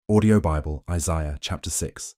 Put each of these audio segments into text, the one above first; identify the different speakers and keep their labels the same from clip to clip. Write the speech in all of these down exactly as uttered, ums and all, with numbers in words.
Speaker 1: Audio Bible, Isaiah chapter six.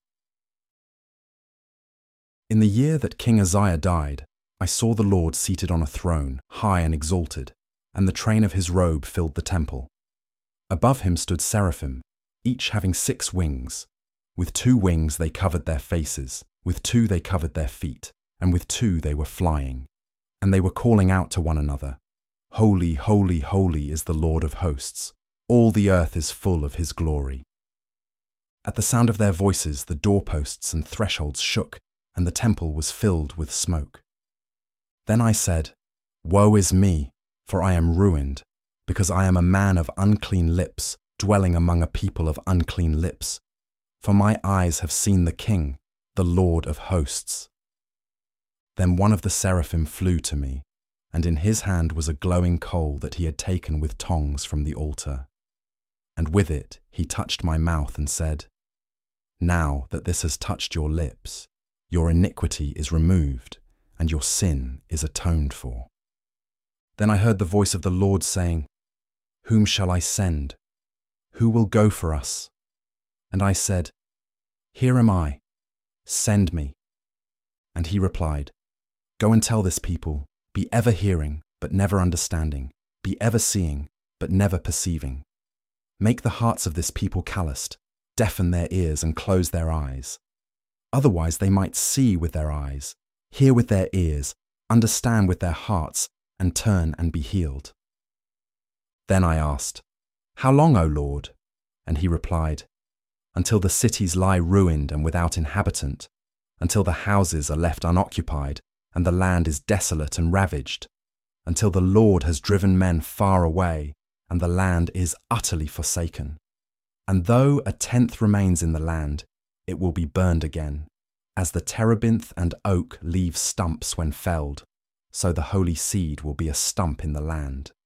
Speaker 1: In the year that King Uzziah died, I saw the Lord seated on a throne, high and exalted, and the train of his robe filled the temple. Above him stood seraphim, each having six wings. With two wings they covered their faces, with two they covered their feet, and with two they were flying. And they were calling out to one another, "Holy, holy, holy is the Lord of hosts. All the earth is full of his glory." At the sound of their voices, the doorposts and thresholds shook, and the temple was filled with smoke. Then I said, "Woe is me, for I am ruined, because I am a man of unclean lips, dwelling among a people of unclean lips. For my eyes have seen the King, the Lord of hosts." Then one of the seraphim flew to me, and in his hand was a glowing coal that he had taken with tongs from the altar. And with it he touched my mouth and said, "Now that this has touched your lips, your iniquity is removed, and your sin is atoned for." Then I heard the voice of the Lord saying, "Whom shall I send? Who will go for us?" And I said, "Here am I, send me." And he replied, "Go and tell this people, be ever hearing, but never understanding, be ever seeing, but never perceiving. Make the hearts of this people calloused, deafen their ears and close their eyes. Otherwise they might see with their eyes, hear with their ears, understand with their hearts, and turn and be healed." Then I asked, "How long, O Lord?" And he replied, "Until the cities lie ruined and without inhabitant, until the houses are left unoccupied, and the land is desolate and ravaged, until the Lord has driven men far away, and the land is utterly forsaken. And though a tenth remains in the land, it will be burned again. As the terebinth and oak leave stumps when felled, so the holy seed will be a stump in the land."